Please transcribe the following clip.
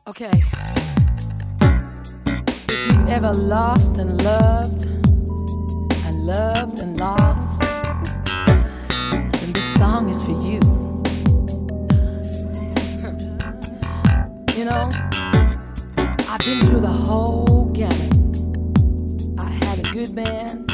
Okay. If you ever lost and loved and lost, then this song is for you. You know, I've been through the whole gamut. I had a good man,